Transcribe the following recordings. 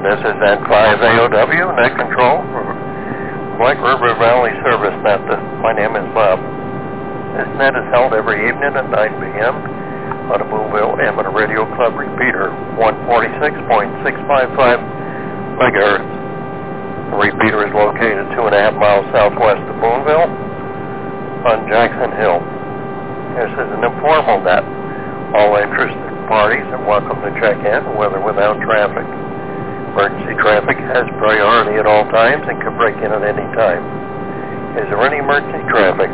this is N5AOW, Net Control for Black River Valley Service Net. My name is Bob. This net is held every evening at 9 p.m. on the Boonville Amateur Radio Club repeater, 146.655 megahertz. The repeater is located 2.5 miles southwest of Boonville on Jackson Hill. This is an informal net. All interested parties are welcome to check in with or without traffic. Emergency traffic has priority at all times and can break in at any time. Is there any emergency traffic?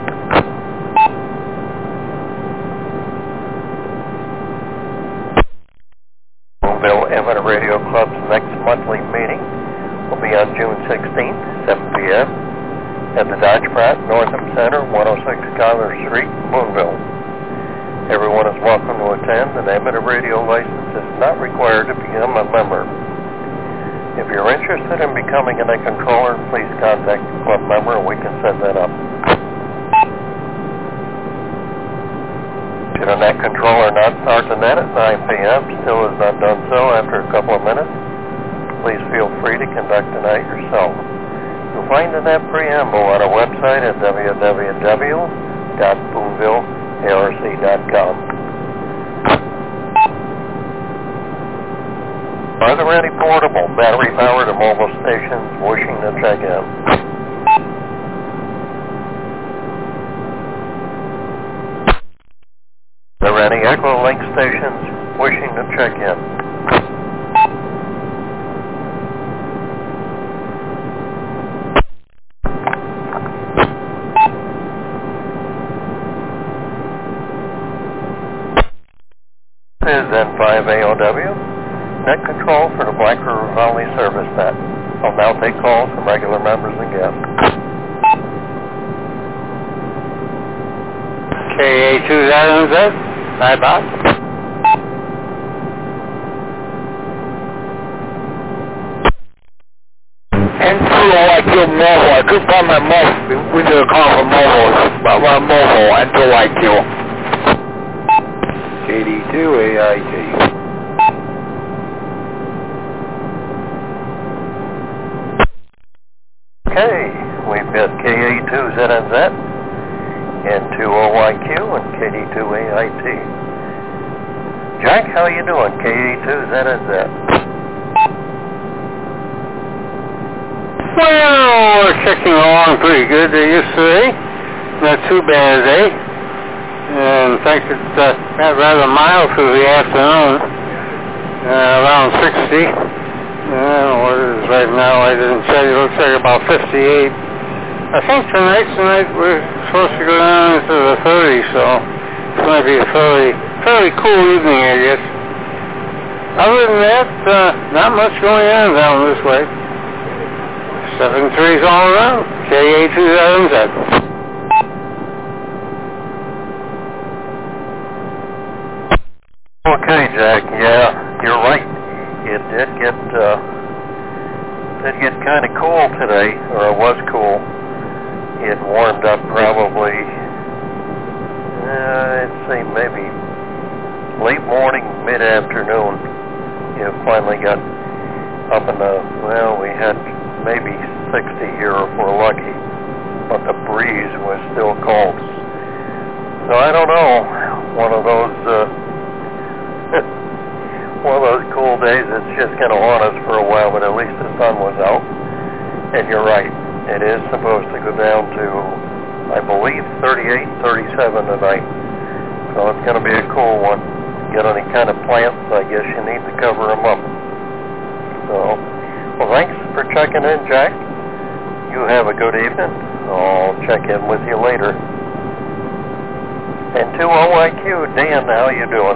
Boonville Amateur Radio Club's next monthly meeting will be on June 16th, 7 p.m. at the Dodge Pratt Northam Center, 106 Schuyler Street, Boonville. Everyone is welcome to attend. An amateur radio license is not required to become a member. If you're interested in becoming a net controller, please contact the club member and we can set that up. Should a net controller not start the net at 9 p.m., still has not done so after a couple of minutes, please feel free to conduct the net yourself. You'll find the net preamble on our website at www.boonvillearc.com. Are there any portable, battery-powered, or mobile stations wishing to check in? Are there any Echolink stations wishing to check in? This is N5AOW. Net Control for the Black River Valley Service Net. I'll now take calls from regular members and guests. KA20Z, hi Bob. N2OIQ mobile. I couldn't find my mic. We did a call for mobile. Mobile, N2OIQ. KD2AIT. Okay, we've got KA2ZNZ, N2OIQ, and KD2AIT. Jack, how you doing, KA2ZNZ? Well, we're kicking along pretty good yesterday. Not too bad today. And in fact, it got rather mild through the afternoon, around 60. What it is right now, I didn't check. It looks like about 58. I think tonight we're supposed to go down into the 30s, so it's going to be a fairly cool evening, I guess. Other than that, not much going on down this way. 7-3s all around. KA20Z. Okay, Jack. Yeah, you're right. It did get kind of cool today, or it was cool. It warmed up probably, I'd say maybe late morning, mid-afternoon. It finally got up in the, we had maybe 60 here if we're lucky, but the breeze was still cold. So I don't know, one of those cool days that's just going to haunt us for a while, but at least the sun was out. And you're right, it is supposed to go down to, I believe, 38, 37 tonight. So it's going to be a cool one. Get any kind of plants, I guess you need to cover them up. So, well, thanks for checking in, Jack. You have a good evening. I'll check in with you later. And 2OIQ, Dan, how you doing?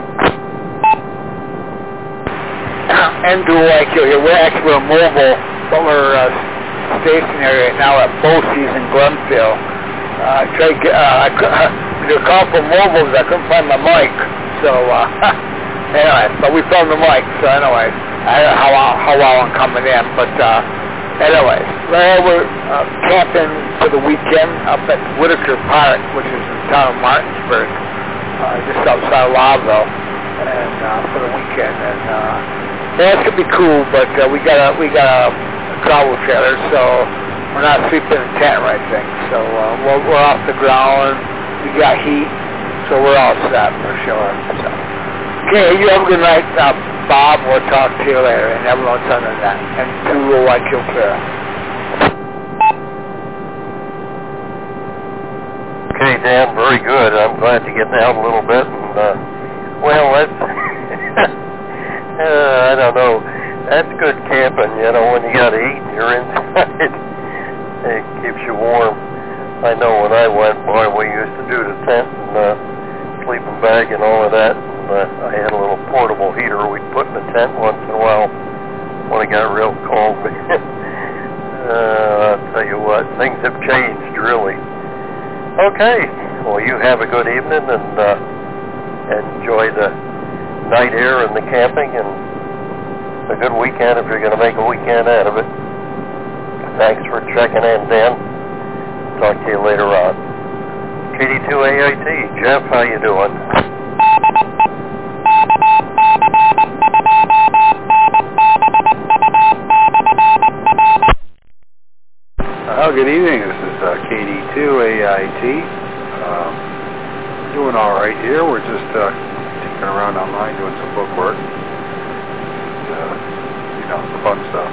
N2OIQ here. We're actually mobile, but we're stationary right now at Bosie's in Glenfield. I did a call for mobile because I couldn't find my mic. So, anyway, but we found the mic. So, anyway, I don't know how well I'm coming in. But, anyway, we're camping for the weekend up at Whitaker Park, which is in the town of Martinsburg, just outside of Lawville, and for the weekend. And Yeah, it's gonna be cool, but we got a travel trailer, so we're not sleeping in a tent or anything. So we're off the ground. We got heat, so we're all set for sure. So. Okay, you have a good night, Bob. We'll talk to you later, and everyone's under that. And to White Kill Clear. Okay, Dan, very good. I'm glad to get down a little bit. And, well, that's, I don't know. That's good camping, you know, when you got to eat and you're inside. It keeps you warm. I know when I went, boy, we used to do the tent and sleeping bag and all of that. And, I had a little portable heater we'd put in the tent once in a while when it got real cold. I'll tell you what, things have changed, really. Okay, well, you have a good evening and enjoy the night air and the camping and a good weekend if you're going to make a weekend out of it. Thanks for checking in, Dan. Talk to you later on. KD2AIT, Jeff, how you doing? Good evening. This is KD2AIT. Doing all right here. We're just ticking around online doing some book work. You know, the fun stuff.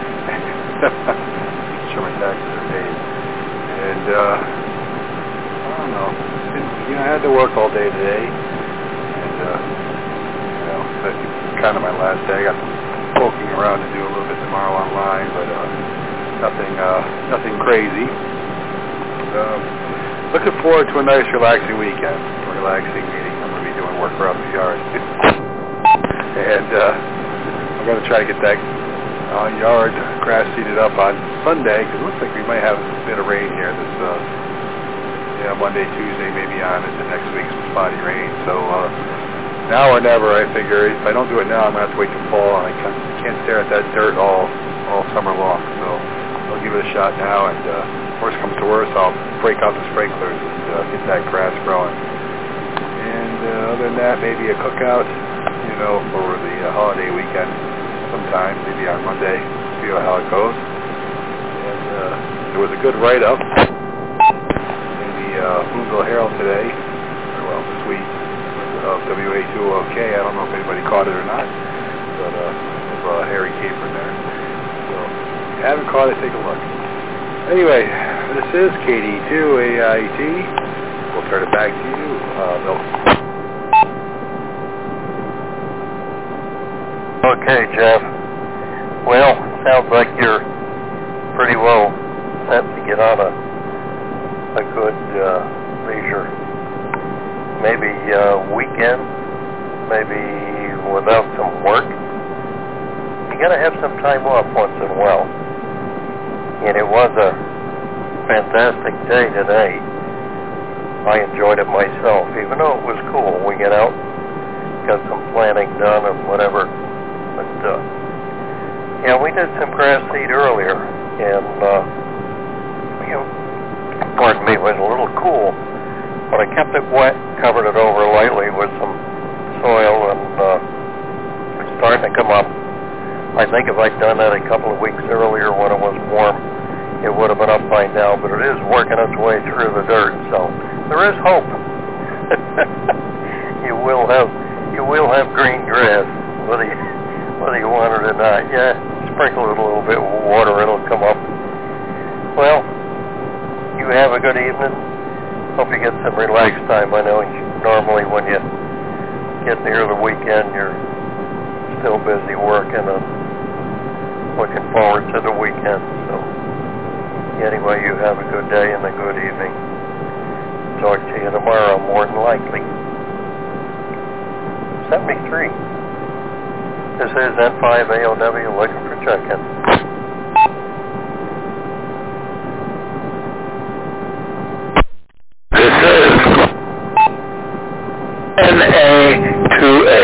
Sure my taxes are paid. And, I don't know. I had to work all day today. And, you know, that's kind of my last day. I got some poking around to do a little bit tomorrow online, but, nothing crazy. Looking forward to a nice, relaxing weekend. Relaxing meeting. I'm going to be doing work around the yard. And I'm going to try to get that yard grass seeded up on Sunday, because it looks like we might have a bit of rain here this Monday, Tuesday, maybe on into next week, some spotty rain. So now or never, I figure. If I don't do it now, I'm going to have to wait till fall, and I can't stare at that dirt all summer long. So I'll give it a shot now, and worst comes to worst, I'll break out the sprinklers and get that grass growing. And other than that, maybe a cookout, you know, for the holiday weekend sometime, maybe on Monday, see how it goes. And there was a good write-up in the Boonville Herald today, well, this week, of WA2OK. I don't know if anybody caught it or not, but Harry Capron there. So if you haven't caught it, take a look. Anyway, this is KD2AIT. We'll turn it back to you, Bill. Okay, Jeff. Well, sounds like you're pretty well set to get on a good leisure. Maybe weekend, maybe without some work. You gotta have some time off once in a while. And it was a fantastic day today. I enjoyed it myself, even though it was cool. We get out, got some planting done and whatever. But, yeah, we did some grass seed earlier. And, you know, pardon me, it was a little cool. But I kept it wet, covered it over lightly with some soil, and it's starting to come up. I think if I'd done that a couple of weeks earlier when it was warm, it would have been up by now, but it is working its way through the dirt, so there is hope. You will have green grass, whether you want it or not. Yeah, sprinkle it a little bit with water, it'll come up. Well, you have a good evening. Hope you get some relaxed time. I know normally when you get near the weekend, you're still busy working and looking forward to the weekend. So anyway, you have a good day and a good evening. Talk to you tomorrow, more than likely. 73. This is N5AOW looking for check-in. This is NA2A.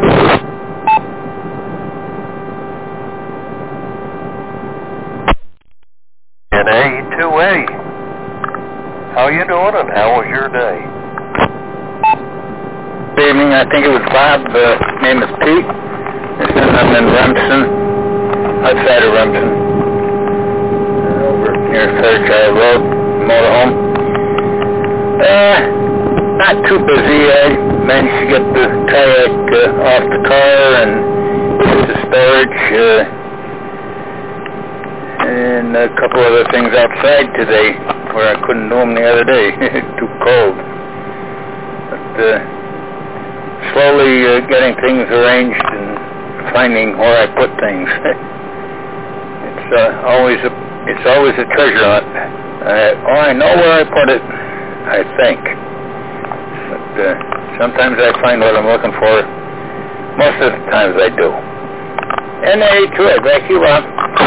NA2A. How you doing and how was your day? Good evening. I think it was Bob. The name is Pete. It's in I'm in Remsen, outside of Remsen, over near Fairchild Road, motorhome. Not too busy. I managed to get the kayak off the car and into storage, and a couple other things outside today where I couldn't do them the other day. Too cold. But slowly getting things arranged and finding where I put things. It's always a treasure hunt. I know where I put it, I think. But sometimes I find what I'm looking for. Most of the times I do. NA2A, back to you, Ron.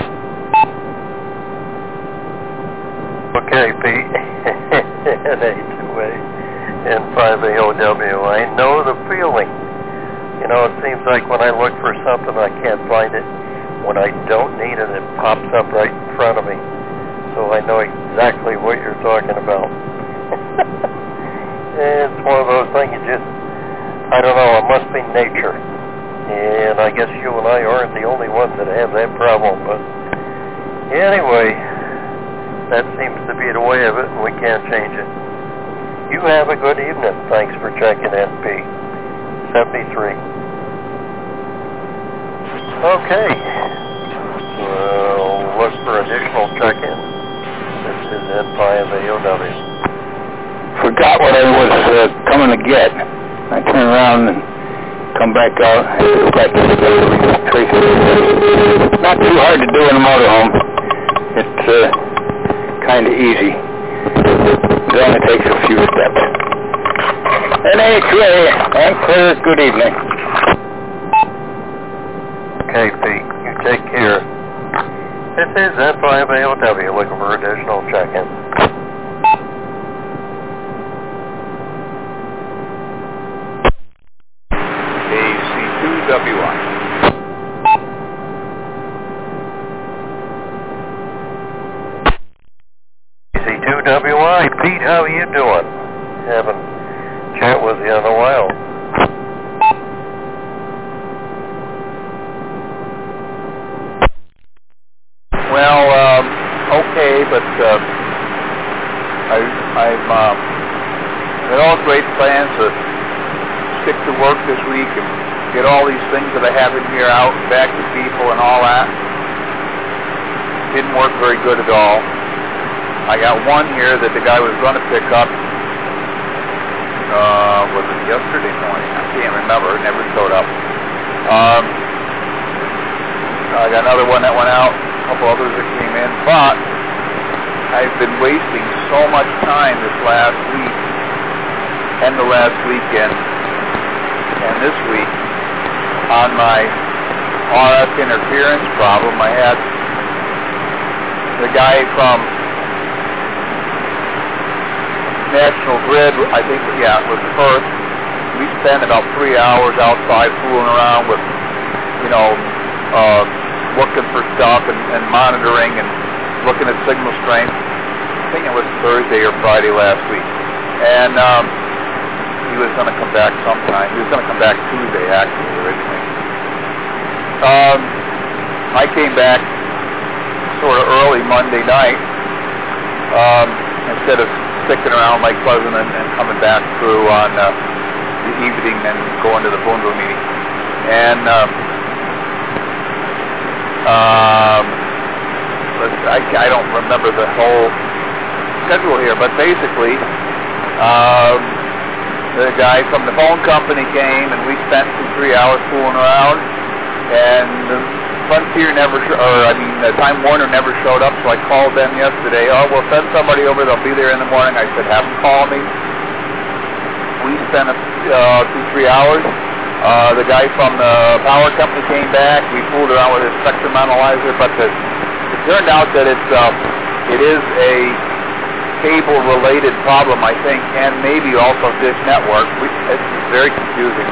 Okay, Pete. NA2A and 5AOW. I know the feeling. You know, it seems like when I look for something, I can't find it. When I don't need it, it pops up right in front of me. So I know exactly what you're talking about. It's one of those things you just, I don't know, it must be nature. And I guess you and I aren't the only ones that have that problem. But anyway, that seems to be the way of it, and we can't change it. You have a good evening. Thanks for checking in, Pete. 73. Okay. We'll look for additional check-in. This is N5AOW. Forgot what I was coming to get. I turn around and come back out. Not too hard to do in a motorhome. It's kind of easy. It only takes a few steps. NA2A, and clear. Good evening. Okay, Pete. You take care. This is N5AOW looking for additional check-in. AC2WI. AC2WI. Pete, how are you doing? Haven't chat with you in a while. Well, okay, but I'm got all great plans to stick to work this week and get all these things that I have in here out and back to people and all that. Didn't work very good at all. I got one here that the guy was going to pick up. Was it yesterday morning? I can't remember. It never showed up. I got another one that went out. A couple others that came in. But I've been wasting so much time this last week and the last weekend and this week on my RF interference problem. I had the guy from National Grid, I think, yeah, it was Perth. We spent about 3 hours outside fooling around with, looking for stuff and monitoring and looking at signal strength. I think it was Thursday or Friday last week. And he was going to come back sometime. He was going to come back Tuesday, actually, originally. I came back sort of early Monday night instead of sticking around like Pleasant and coming back through on the evening and going to the Boonville meeting. And I don't remember the whole schedule here, but basically the guy from the phone company came and we spent 2-3 hours fooling around, and the Frontier the Time Warner never showed up, so I called them yesterday. Oh, we'll send somebody over, they'll be there in the morning. I said, have them call me. We spent 2-3 hours. The guy from the power company came back. We fooled around with his spectrum analyzer, but it turned out that it is a cable-related problem, I think, and maybe also Dish Network. It's very confusing.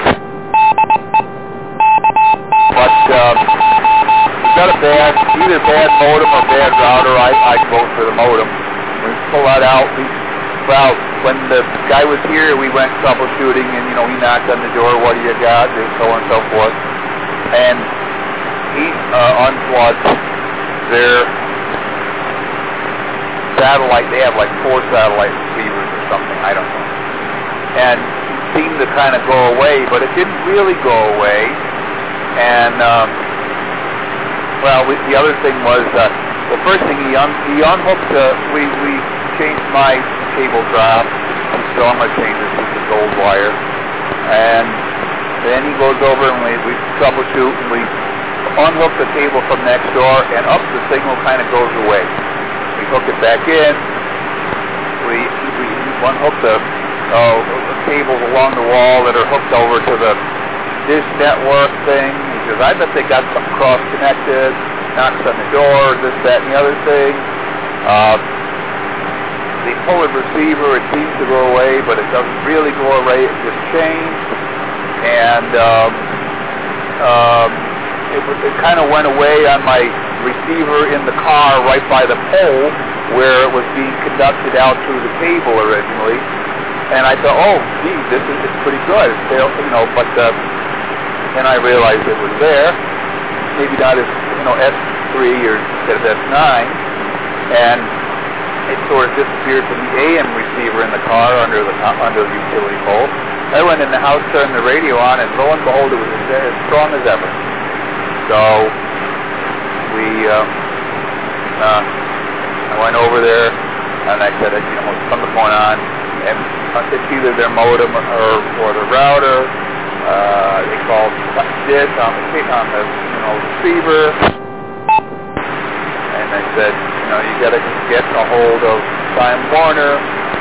But we've got either bad modem or bad router. I'd vote for the modem. We pull that out. When the guy was here, we went troubleshooting, and he knocked on the door. What do you got? And so on and so forth. And he unplugged their satellite. They have like 4 satellite receivers or something, I don't know. And it seemed to kind of go away, but it didn't really go away. And, the other thing was, the first thing he unhooked, we changed my cable drop. So I'm going to change this to gold wire. And then he goes over and we troubleshoot and we unhook the cable from next door, and up the signal kind of goes away. We hook it back in. We unhook the cables along the wall that are hooked over to the dish network thing, because I bet they got something cross-connected, knocks on the door, this, that, and the other thing. The forward receiver, it seems to go away, but it doesn't really go away. It just changed, and it kind of went away on my receiver in the car right by the pole where it was being conducted out through the cable originally. And I thought, oh, gee, it's pretty good. It's, but then I realized it was there. Maybe not as, S3 or instead of S9. And it sort of disappeared from the AM receiver in the car under the utility pole. I went in the house, turned the radio on, and lo and behold, it was as strong as ever. So I went over there, and I said, something's going on, and it's either their modem or the router. They called dish on the receiver, and I said, you got to get a hold of Time Warner.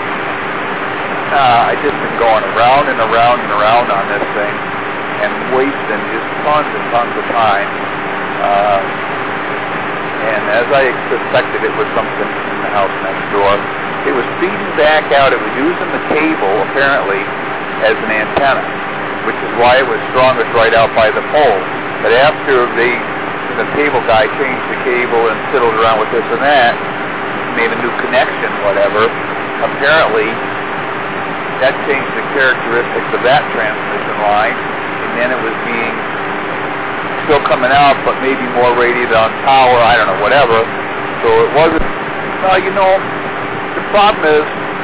I just been going around and around and around on this thing and wasting just tons and tons of time. And as I suspected, it was something in the house next door. It was feeding back out. It was using the cable, apparently, as an antenna, which is why it was strongest right out by the pole. But after the cable guy changed the cable and fiddled around with this and that, made a new connection, whatever, apparently that changed the characteristics of that transmission line, and then it was being still coming out, but maybe more radiated on power, I don't know, whatever. So it wasn't, the problem is,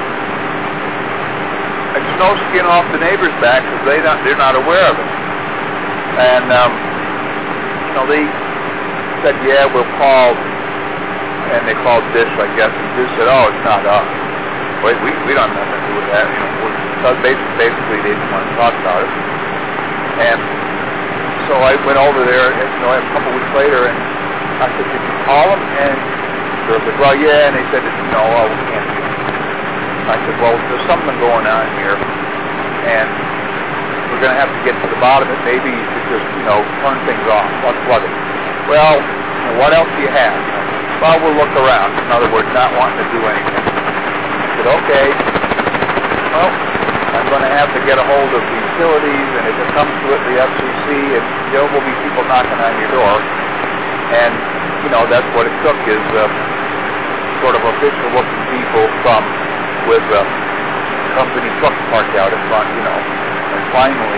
it's no skin off the neighbor's back because they're not aware of it. And, they said, yeah, we'll call, and they called Dish, I guess, and Dish said, oh, it's not us. Wait, we don't have nothing to do with that. Basically, they didn't want to talk about it. And so I went over there, a couple weeks later, and I said, did you call them? And they said, well, yeah, and they said, no, we can't do it. I said, well, there's something going on here, and we're going to have to get to the bottom of it. Maybe you should just, turn things off, unplug it. Well, what else do you have? Well, we'll look around. In other words, not wanting to do anything. I said, okay. Well, I'm going to have to get a hold of the utilities, and if it comes to it, the FCC, and there will be people knocking on your door. And, that's what it took is sort of official-looking people with company trucks parked out in front, And finally,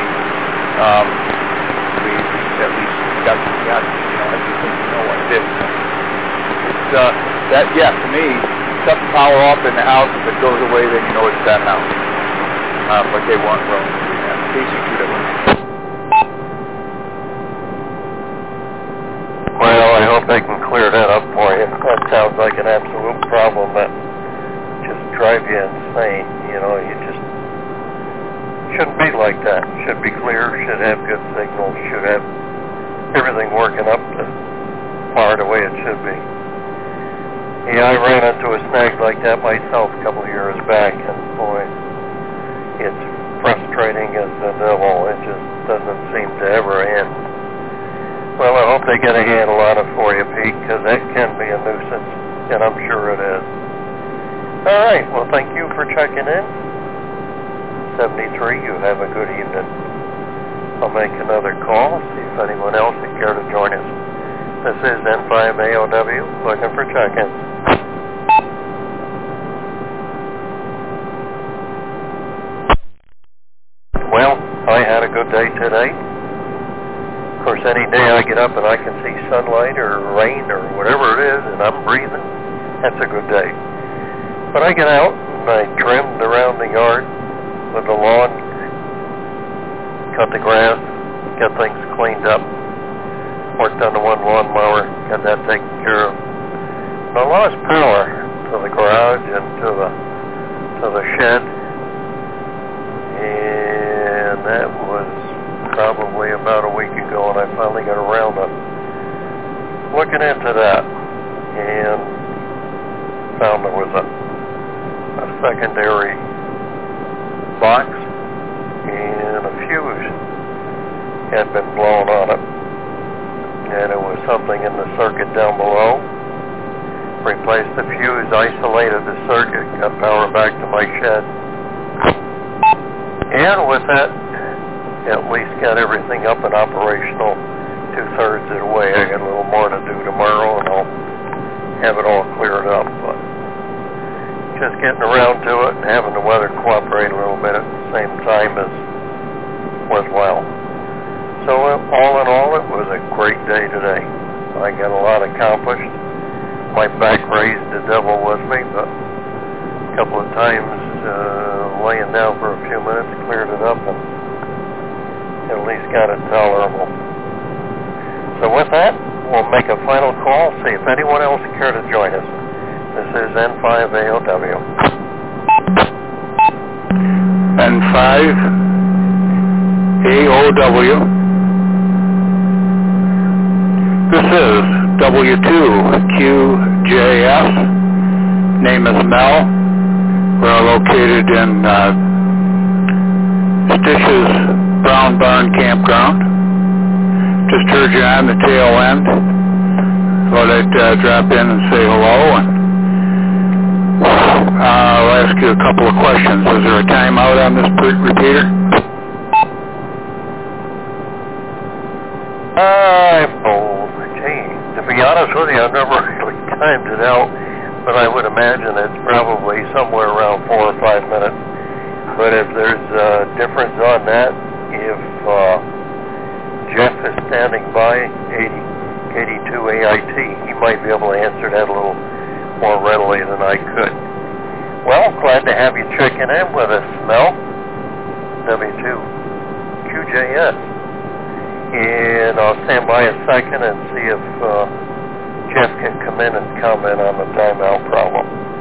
we at least got everything what it is. It's, to me, shut the power off in the house. If it goes away, then it's that house. But they weren't willing to do that. Casey Kuda. Well, I hope they can clear that up for you. That sounds like an absolute problem that just drive you insane. You just shouldn't be like that. Should be clear, should have good signals, should have everything working up to par the way it should be. Yeah, I ran into a snag like that myself a couple of years back, and boy, it's frustrating as the devil. It just doesn't seem to ever end. Well, I hope they get a handle on it for you, Pete, because that can be a nuisance, and I'm sure it is. All right, well, thank you for checking in. 73, you have a good evening. I'll make another call, see if anyone else would care to join us. This is N5AOW, looking for check-ins. Well, I had a good day today. course, any day I get up and I can see sunlight or rain or whatever it is and I'm breathing, that's a good day. But I get out and I trimmed around the yard with the lawn, cut the grass, got things cleaned up, worked on the one lawnmower, got that taken care of. And I lost power to the garage and to the shed, and that was probably about a week ago, and I finally got around to looking into that and found there was a secondary box and a fuse had been blown on it, and it was something in the circuit down below. Replaced the fuse, isolated the circuit, got power back to my shed, and with that at least got everything up and operational 2/3 of the way. I got a little more to do tomorrow and I'll have it all cleared up, but just getting around to it and having the weather cooperate a little bit at the same time is worthwhile. So all in all, it was a great day today. I got a lot accomplished. My back raised the devil with me, but a couple of times laying down for a few minutes cleared it up and at least got it tolerable. So with that, we'll make a final call, see if anyone else care to join us. This is N5AOW. N5AOW. This is W2QJS. Name is Mel. We're located in Stitches Brown Barn Campground. Just heard you on the tail end. Thought I'd drop in and say hello, and I'll ask you a couple of questions. Is there a timeout on this repeater? To be honest with you, I've never really timed it out, but I would imagine it's probably somewhere around 4 or 5 minutes. But if there's a difference on that, if Jeff is standing by, 82 AIT, he might be able to answer that a little more readily than I could. Well, glad to have you checking in with us, Mel. W2QJS. And I'll stand by a second and see if Jeff can come in and comment on the timeout problem.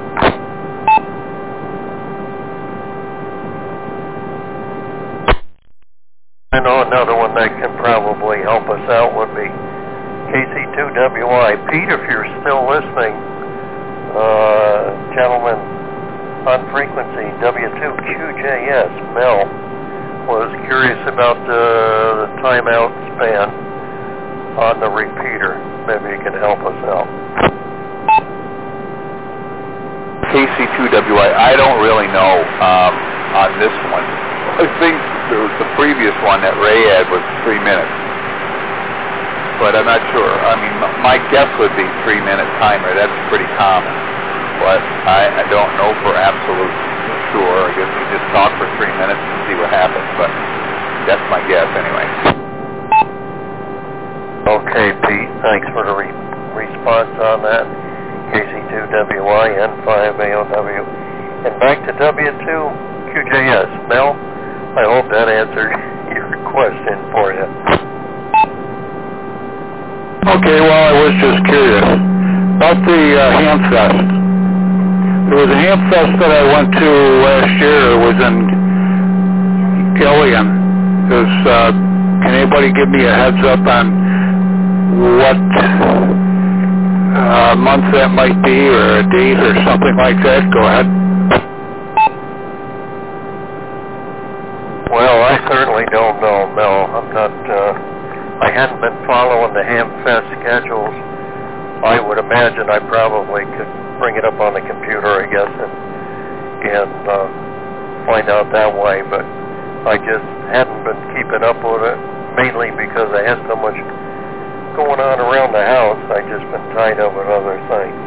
I know another one that can probably help us out would be KC2WI. Pete, if you're still listening, gentlemen on frequency, W2QJS, Mel, was curious about the timeout span on the repeater. Maybe you can help us out. KC2WI, I don't really know on this one. I think the previous one that Ray had was 3 minutes. But I'm not sure. I mean, my guess would be 3-minute timer. That's pretty common. But I don't know for absolute sure. I guess we just talk for 3 minutes and see what happens. But that's my guess anyway. Okay, Pete. Thanks for the response on that. KC2WI, N5AOW. And back to W2QJS. Mel, I hope that answered your question for you. Okay, well, I was just curious about the Hamfest. There was a Hamfest that I went to last year. It was in Gillian. Can anybody give me a heads up on what month that might be, or a date or something like that? Go ahead. Well, I certainly don't know, Mel. I'm not, I hadn't been following the Hamfest schedules. I would imagine I probably could bring it up on the computer, I guess, and find out that way, but I just hadn't been keeping up with it, mainly because I had so much going on around the house. I just been tied up with other things.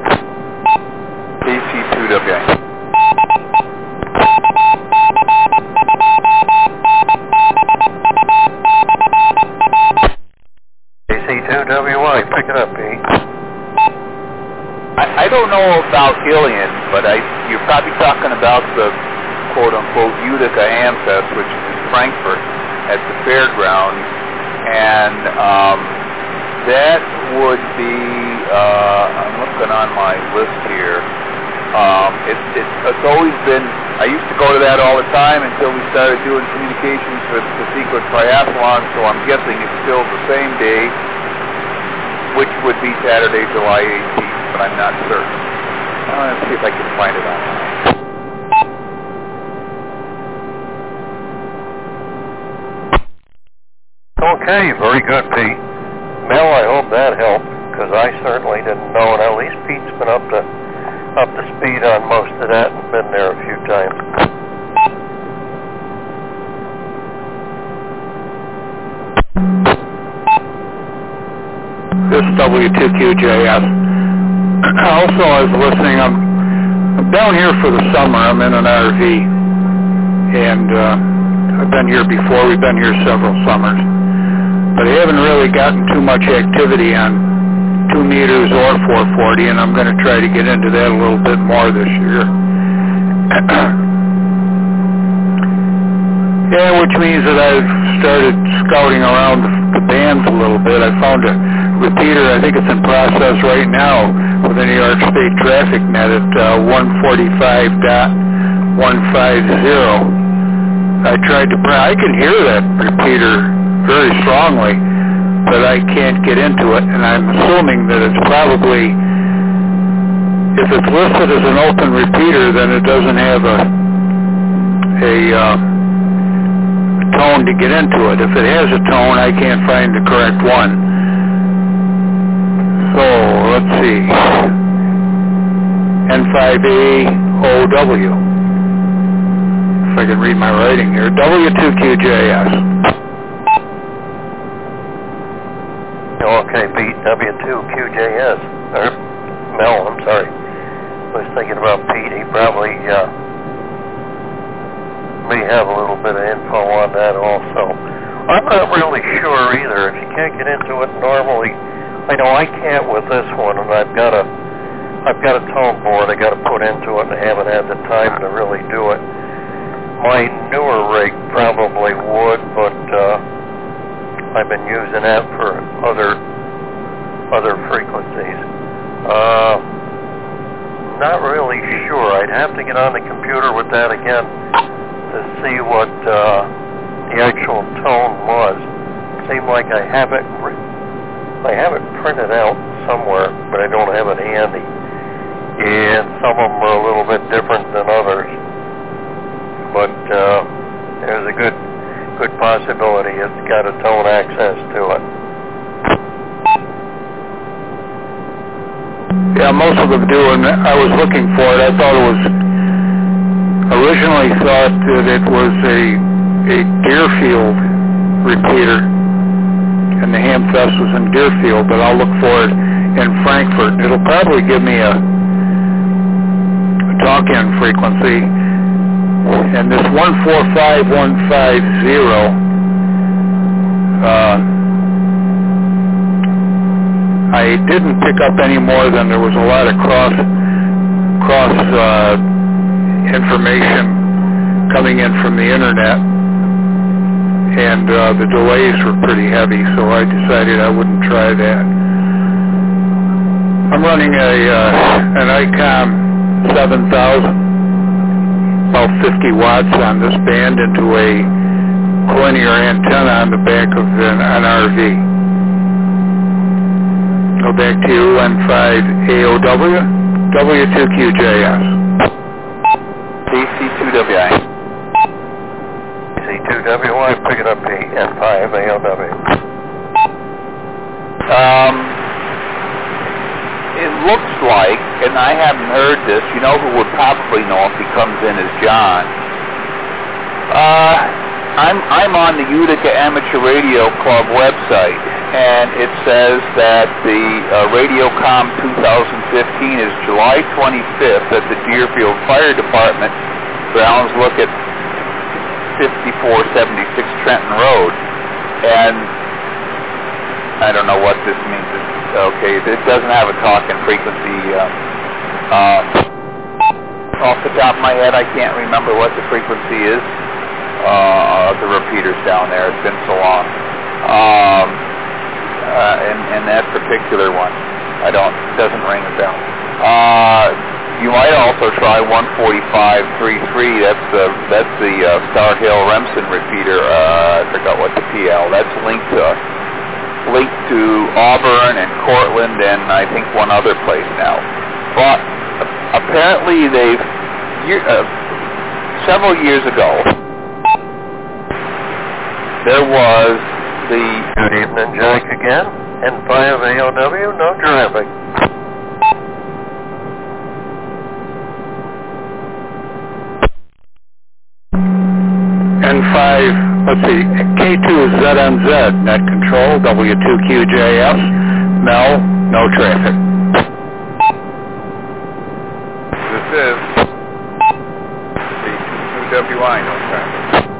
KC2WI. KUWI, pick it up, Pete. I don't know about Ilion, but you're probably talking about the quote-unquote Utica Amfest, which is in Frankfurt at the fairgrounds, and that would be, I'm looking on my list here, it's always been, I used to go to that all the time until we started doing communications with the Secret Triathlon, so I'm guessing it's still the same day, which would be Saturday, July 18th, but I'm not certain. Let's see if I can find it online. Okay, very good, Pete. Mel, I hope that helped, because I certainly didn't know, and at least Pete's been up to speed on most of that and been there a few times. This is W2QJS. Also, I was listening, I'm down here for the summer. I'm in an RV, and I've been here before. We've been here several summers. But I haven't really gotten too much activity on 2 meters or 440, and I'm going to try to get into that a little bit more this year. Yeah, which means that I've started scouting around the bands a little bit. I found a repeater, I think it's in process right now with the New York State Traffic Net at 145.150. I can hear that repeater very strongly, but I can't get into it, and I'm assuming that it's probably, if it's listed as an open repeater, then it doesn't have a tone to get into it. If it has a tone, I can't find the correct one. So, let's see. N5AOW. If I can read my writing here. W2QJS. Okay, Pete, W2QJS. Mel, I'm sorry. I was thinking about Pete. He probably may have a little bit of info on that also. I'm not really sure either. If you can't get into it normally, I know I can't with this one, and I've got a tone board I got to put into it, and I haven't had the time to really do it. My newer rig probably would, but I've been using that for other frequencies. Not really sure. I'd have to get on the computer with that again to see what the actual tone was. It seemed like I have it printed out somewhere, but I don't have it handy. And some of them are a little bit different than others. But there's a good possibility it's got a tone access to it. Yeah, most of them do, and I was looking for it. I thought it was, originally thought that it was a Deerfield repeater, and the Hamfest was in Deerfield, but I'll look for it in Frankfurt. It'll probably give me a talk-in frequency, and this 145.150, I didn't pick up any more than there was a lot of cross information coming in from the internet, and the delays were pretty heavy, so I decided I wouldn't try that. I'm running an ICOM 7000, about 50 watts on this band into a linear antenna on the back of an RV. Go back to you, N5AOW, W2QJS. DC2WI. DC2WI, pick it up, N5AOW. It looks like, and I haven't heard this, you know who would probably know if he comes in is John. I'm on the Utica Amateur Radio Club website, and it says that the Radiocom 2015 is July 25th at the Deerfield Fire Department grounds. Look at 5476 Trenton Road. And I don't know what this means. Okay, it doesn't have a talk-in frequency. Off the top of my head, I can't remember what the frequency is. The repeaters down there. It's been so long. And that particular one, doesn't ring a bell. You might also try 145.33. That's the Star Hill Remsen repeater. I forgot what the PL. That's linked to Auburn and Cortland and I think one other place now. But apparently several years ago there was the... Good evening, Jack again. N5 AOW, no traffic. N5, let's see, K2ZNZ, net control, W2QJF, Mel, no traffic. This is K2WI, no traffic.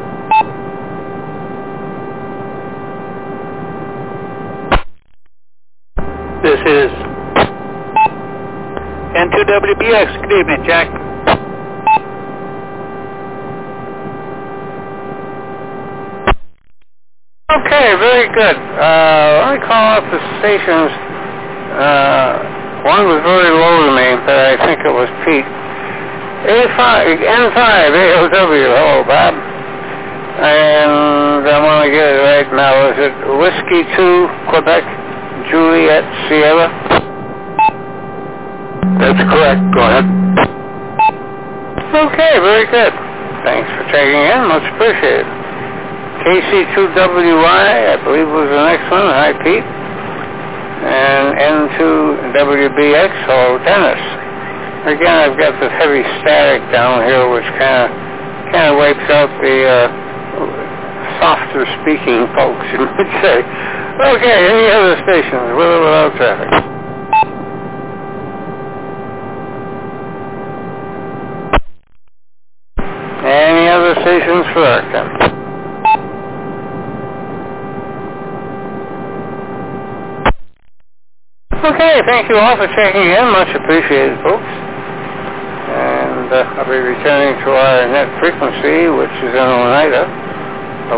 This is N2WBX. Good evening, Jack. Okay, very good. Let me call up the stations. One was very low to me, but I think it was Pete. N5 AOW, hello, Bob. And I want to get it right now. Is it Whiskey 2, Quebec, Juliet, Sierra? That's correct. Go ahead. Okay, very good. Thanks for checking in. Much appreciated. KC2WI, I believe was the next one. Hi, Pete. And N2WBX, hello, Dennis. Again, I've got this heavy static down here, which kind of wipes out the softer speaking folks, you might say. Okay, any other stations, with or without traffic? Any other stations for Arkham? Okay, thank you all for checking in. Much appreciated, folks. And I'll be returning to our net frequency, which is in Oneida, the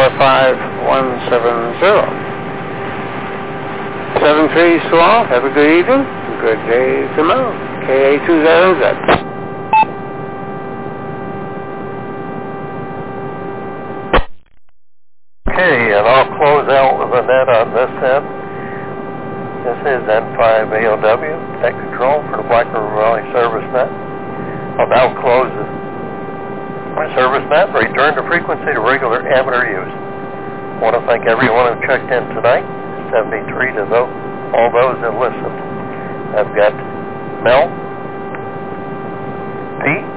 145170. 7-3 to all. Have a good evening. Good day tomorrow. KA2ZNZ. Okay, and I'll close out with a net on this end. This is N5 AOW, Tech Control for the Black River Valley Service Net. I'll now close my service net and return the frequency to regular amateur use. I want to thank everyone who checked in tonight, 73 to all those that listened. I've got Mel, Pete,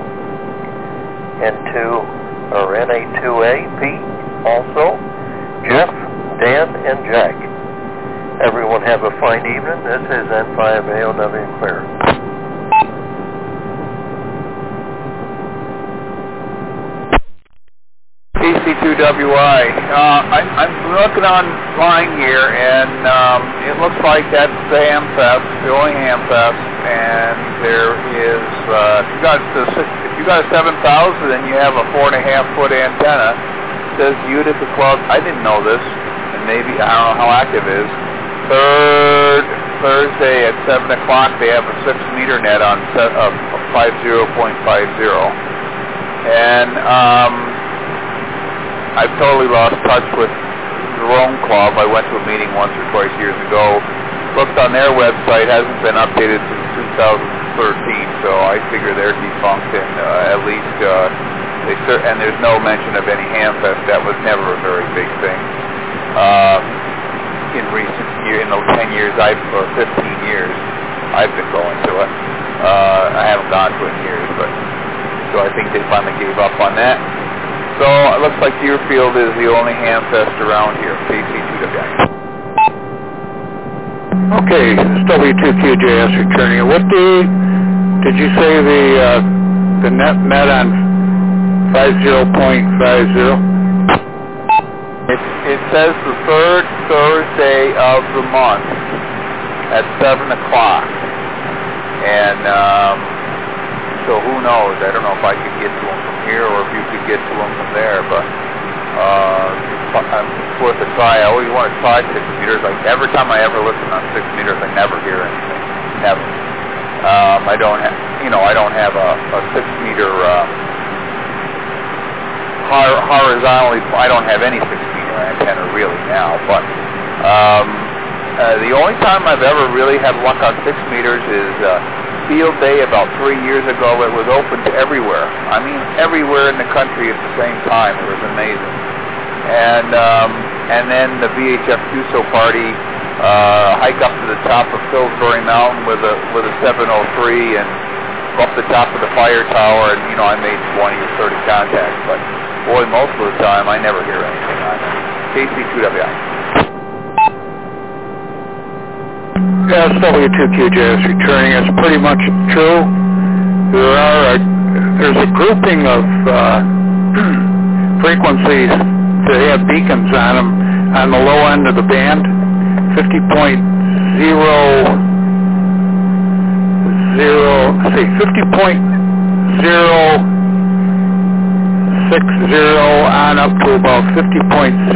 NA2A, Pete, also, Jeff, Dan, and Jack. Everyone have a fine evening. This is N5 AOW Clear. KC2WI. I'm looking online here, and it looks like that's the Hamfest, the only Hamfest, and there is, if you got a 7,000 and you have a 4.5-foot antenna, it says Utica Club. I didn't know this, and maybe, I don't know how active it is. Third Thursday at 7 o'clock, they have a 6-meter net on 50.50. And I've totally lost touch with the Rome Club. I went to a meeting once or twice years ago. Looked on their website, hasn't been updated since 2013, so I figure they're defunct, and at least and there's no mention of any Hamfest. That was never a very big thing. In recent years, in the 10 years, or 15 years, I've been going to it. I haven't gone to it in years, so I think they finally gave up on that. So it looks like Deerfield is the only Hamfest around here. KC2WI. Okay, this is W2QJS returning. What did you say the net on 50.50? It says the third Thursday of the month at 7 o'clock. And so who knows? I don't know if I could get to them from here or if you could get to them from there, but it's worth a try. I always want to try 6 meters. Like every time I ever listen on 6 meters, I never hear anything. Never. I don't have, I don't have a 6 meter horizontally. I don't have any 6 meter antenna really now. But the only time I've ever really had luck on 6 meters is field day about 3 years ago. It was open to everywhere. I mean, everywhere in the country at the same time. It was amazing. And then the VHF QSO party. Hike up to the top of Pillsbury Mountain with a 703 and up the top of the fire tower, and I made 20 or 30 contacts, but boy, most of the time I never hear anything on it. KC2WI. SW2QJS returning. It's pretty much true. There's a grouping of frequencies that have beacons on them on the low end of the band. 50.060 on up to about 50.090,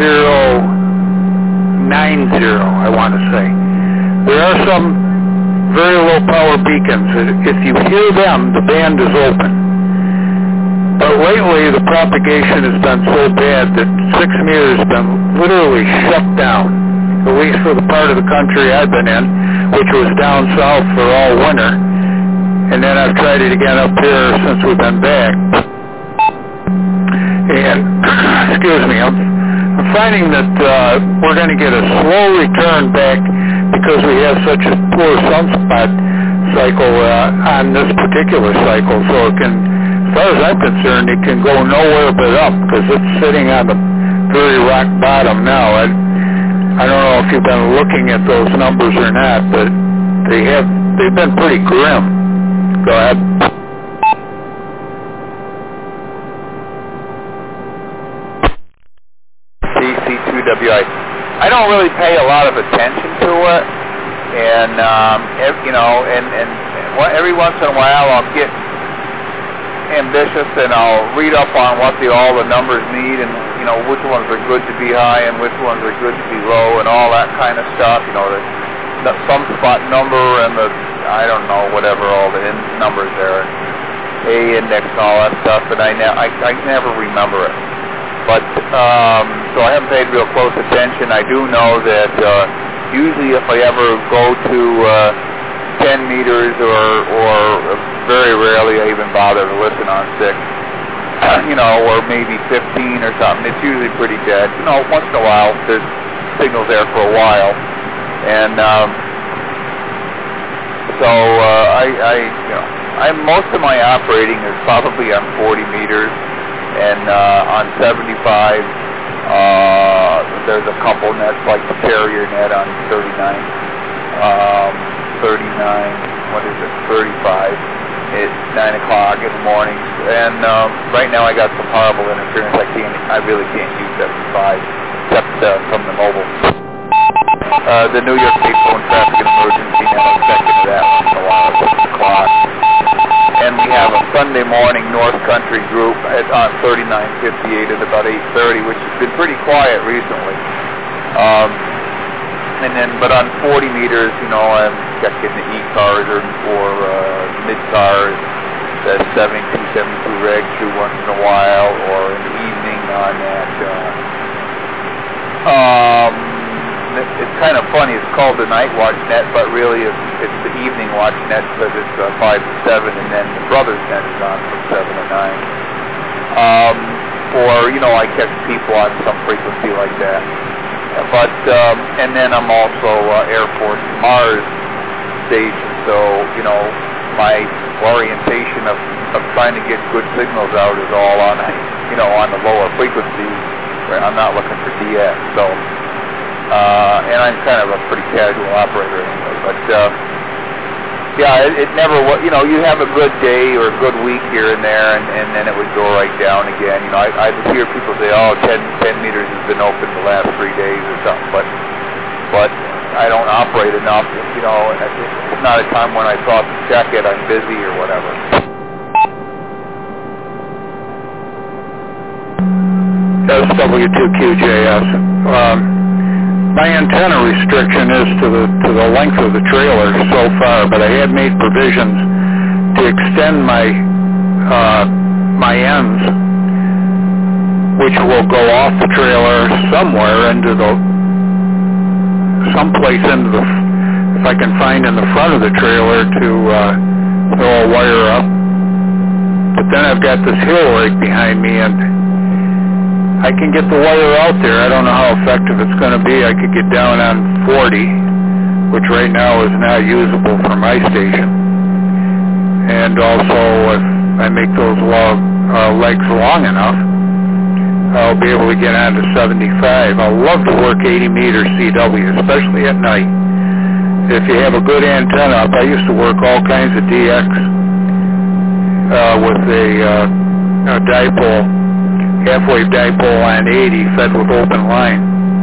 I want to say. There are some very low power beacons. If you hear them, the band is open. But lately the propagation has been so bad that 6 meters has been literally shut down. At least for the part of the country I've been in, which was down south for all winter. And then I've tried it again up here since we've been back. And, excuse me, I'm finding that we're going to get a slow return back because we have such a poor sunspot cycle on this particular cycle. So it can, as far as I'm concerned, it can go nowhere but up because it's sitting on the very rock bottom now. I don't know if you've been looking at those numbers or not, but they've been pretty grim. Go ahead. CC2WI. I don't really pay a lot of attention to it, and every once in a while I'll get ambitious and I'll read up on what all the numbers need and which ones are good to be high and which ones are good to be low and all that kind of stuff. The sunspot number and the whatever all the numbers there, A index and all that stuff, and I never remember it. But so I haven't paid real close attention. I do know that usually if I ever go to 10 meters or very rarely I even bother to listen on 6, or maybe 15 or something. It's usually pretty dead. Once in a while there's signals there for a while, and so most of my operating is probably on 40 meters, and on 75 there's a couple nets like the carrier net on 39. 35 at 9 o'clock in the mornings, and right now I got some horrible interference. I really can't use 75 except from the mobile. The New York State phone traffic and emergency, now I'm checking that once in a while at 6 o'clock. And we have a Sunday morning North Country group on 3958 at about 8:30, which has been pretty quiet recently. But on 40 meters, I'm checking the E-cars or mid-cars, the 72 reg through once in a while, or in the evening on that. It's kind of funny. It's called the Night Watch Net, but really it's the Evening Watch Net because it's 5 to 7, and then the Brothers Net is on from 7 to 9. I catch people on some frequency like that. But and then I'm also Air Force Mars station, so my orientation of trying to get good signals out is all on on the lower frequencies where I'm not looking for DX. So and I'm kind of a pretty casual operator anyway. But it never was. You have a good day or a good week here and there, and then it would go right down again. I hear people say, 10 meters has been open the last 3 days or something, but but I don't operate enough. You know, it's not a time when I thought to check it. I'm busy or whatever. SW2QJS. My antenna restriction is to the length of the trailer so far, but I had made provisions to extend my ends, which will go off the trailer somewhere someplace if I can find in the front of the trailer to throw a wire up. But then I've got this hill rig behind me, and I can get the wire out there. I don't know how effective it's going to be. I could get down on 40, which right now is not usable for my station. And also, if I make those legs long enough, I'll be able to get on to 75. I love to work 80 meter CW, especially at night. If you have a good antenna up, I used to work all kinds of DX with a dipole, half-wave dipole on 80 fed with open line.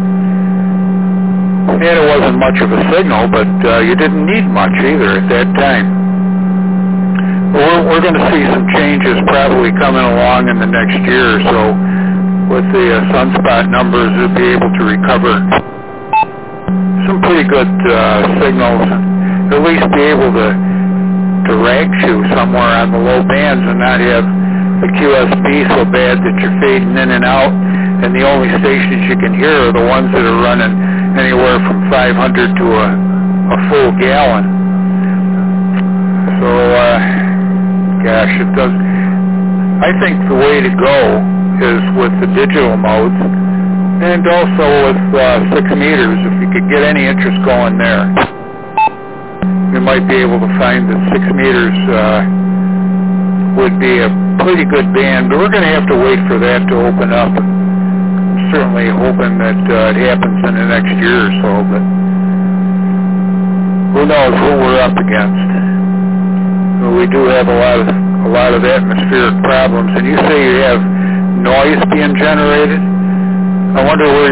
And it wasn't much of a signal, but you didn't need much either at that time. We're going to see some changes probably coming along in the next year or so. With the sunspot numbers, we'll be able to recover some pretty good signals, at least be able to rag shoe somewhere on the low bands and not have the QSB so bad that you're fading in and out, and the only stations you can hear are the ones that are running anywhere from 500 to a full gallon. So, gosh, it does. I think the way to go is with the digital modes, and also with 6 meters. If you could get any interest going there, you might be able to find that 6 meters would be a pretty good band, but we're going to have to wait for that to open up. I'm certainly hoping that it happens in the next year or so, but who knows who we're up against. We do have a lot of atmospheric problems, and you say you have noise being generated. I wonder where